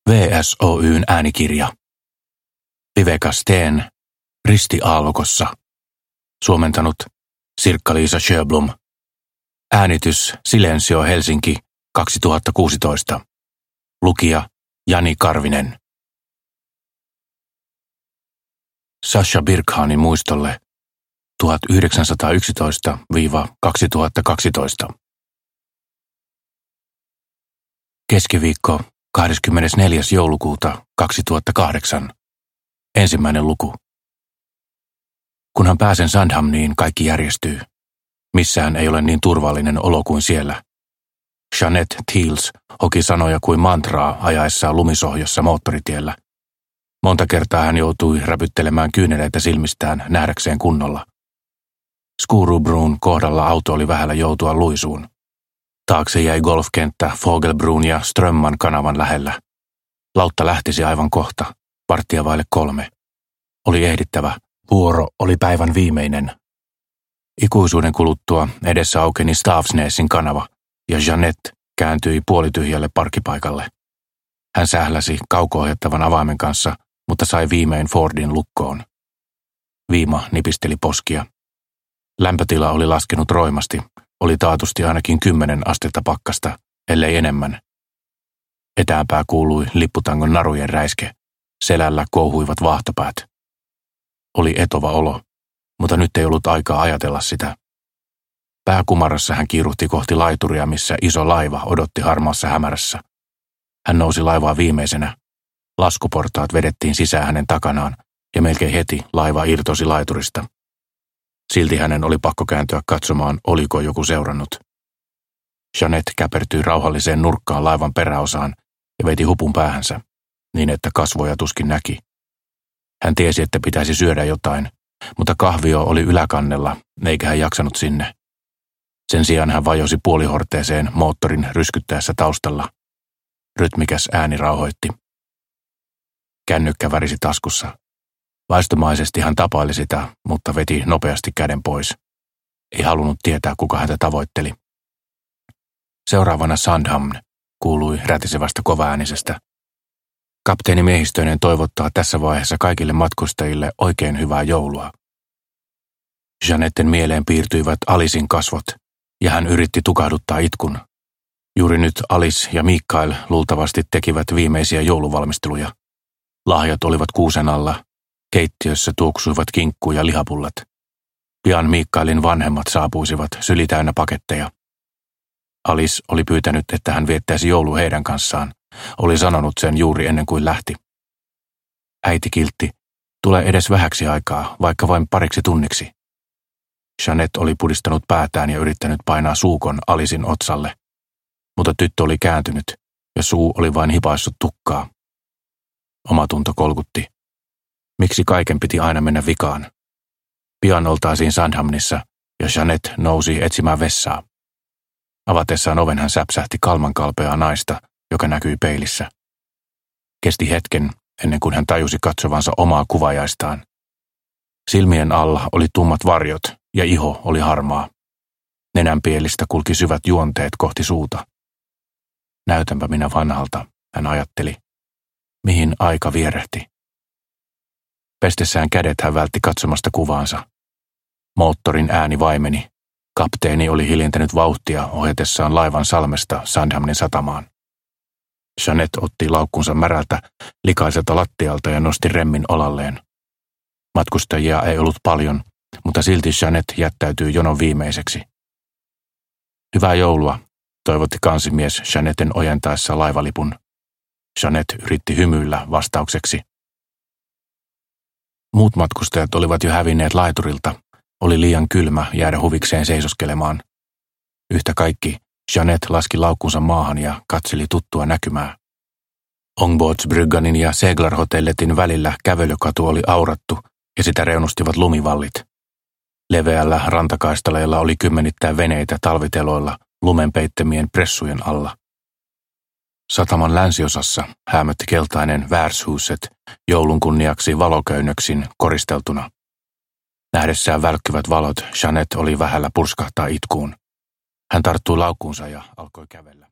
VSOY:n äänikirja. Viveka Steen, Ristiaallokossa. Suomentanut Sirkka-Liisa Sjöblom. Äänitys Silensio Helsinki 2016. Lukija Jani Karvinen. Sascha Birkhanin muistolle 1911–2012. Keskiviikko 24. joulukuuta 2008. Ensimmäinen luku. Kunhan pääsen Sandhamniin, kaikki järjestyy. Missään ei ole niin turvallinen olo kuin siellä. Jeanette Thiels hoki sanoja kuin mantraa ajaessaan lumisohjossa moottoritiellä. Monta kertaa hän joutui räpyttelemään kyyneleitä silmistään nähdäkseen kunnolla. Skurubron kohdalla auto oli vähällä joutua luisuun. Taakse jäi golfkenttä Fogelbrun ja Strömman kanavan lähellä. Lautta lähtisi aivan kohta, 2:15. Oli ehdittävä. Vuoro oli päivän viimeinen. Ikuisuuden kuluttua edessä aukeni Stavsnesin kanava ja Jeanette kääntyi puolityhjälle parkkipaikalle. Hän sähläsi kauko-ohjattavan avaimen kanssa, mutta sai viimein Fordin lukkoon. Viima nipisteli poskia. Lämpötila oli laskenut roimasti. Oli taatusti ainakin 10 astetta pakkasta, ellei enemmän. Etäämpää kuului lipputangon narujen räiske. Selällä kouhuivat vaahtopäät. Oli etova olo, mutta nyt ei ollut aikaa ajatella sitä. Pääkumarassa hän kiiruhti kohti laituria, missä iso laiva odotti harmaassa hämärässä. Hän nousi laivaa viimeisenä. Laskuportaat vedettiin sisään hänen takanaan, ja melkein heti laiva irtosi laiturista. Silti hänen oli pakko kääntyä katsomaan, oliko joku seurannut. Jeanette käpertyi rauhalliseen nurkkaan laivan peräosaan ja veti hupun päähänsä, niin että kasvoja tuskin näki. Hän tiesi, että pitäisi syödä jotain, mutta kahvio oli yläkannella, eikä hän jaksanut sinne. Sen sijaan hän vajosi puolihorteeseen moottorin ryskyttäessä taustalla. Rytmikäs ääni rauhoitti. Kännykkä värisi taskussa. Vaistomaisesti hän tapaili sitä, mutta veti nopeasti käden pois. Ei halunnut tietää, kuka häntä tavoitteli. Seuraavana Sandhamn, kuului rätisevästä kovaäänisestä. Kapteeni miehistöinen toivottaa tässä vaiheessa kaikille matkustajille oikein hyvää joulua. Jeanetten mieleen piirtyivät Alicen kasvot, ja hän yritti tukahduttaa itkun. Juuri nyt Alice ja Mikael luultavasti tekivät viimeisiä jouluvalmisteluja. Lahjat olivat kuusen alla. Keittiössä tuoksuivat kinkku ja lihapullat. Pian Mikaelin vanhemmat saapuisivat syli täynnä paketteja. Alice oli pyytänyt, että hän viettäisi joulu heidän kanssaan. Oli sanonut sen juuri ennen kuin lähti. Äiti kiltti, tule edes vähäksi aikaa, vaikka vain pariksi tunniksi. Jeanette oli pudistanut päätään ja yrittänyt painaa suukon Alicen otsalle. Mutta tyttö oli kääntynyt ja suu oli vain hipaissut tukkaa. Omatunto kolkutti. Miksi kaiken piti aina mennä vikaan? Pian oltaisiin Sandhamnissa ja Jeanette nousi etsimään vessaa. Avatessaan oven hän säpsähti kalmankalpeaa naista, joka näkyi peilissä. Kesti hetken ennen kuin hän tajusi katsovansa omaa kuvajaistaan. Silmien alla oli tummat varjot ja iho oli harmaa. Nenänpielistä kulki syvät juonteet kohti suuta. Näytänpä minä vanhalta, hän ajatteli. Mihin aika vierehti? Pestessään kädet hän vältti katsomasta kuvaansa. Moottorin ääni vaimeni. Kapteeni oli hiljentänyt vauhtia ohjatessaan laivan salmesta Sandhamnin satamaan. Jeanette otti laukkunsa märältä, likaiselta lattialta ja nosti remmin olalleen. Matkustajia ei ollut paljon, mutta silti Jeanette jättäytyi jonon viimeiseksi. Hyvää joulua, toivotti kansimies Jeanetten ojentaessa laivalipun. Jeanette yritti hymyillä vastaukseksi. Muut matkustajat olivat jo hävinneet laiturilta. Oli liian kylmä jäädä huvikseen seisoskelemaan. Yhtä kaikki, Jeanette laski laukkunsa maahan ja katseli tuttua näkymää. Ångbåtsbrygganin ja Seglarhotelletin välillä kävelykatu oli aurattu ja sitä reunustivat lumivallit. Leveällä rantakaistaleella oli kymmenittäin veneitä talviteloilla lumen peittemien pressujen alla. Sataman länsiosassa häämötti keltainen Värdshuset joulun kunniaksi valoköynnöksin koristeltuna. Nähdessään välkkyvät valot, Jeanette oli vähällä purskahtaa itkuun. Hän tarttui laukkuunsa ja alkoi kävellä.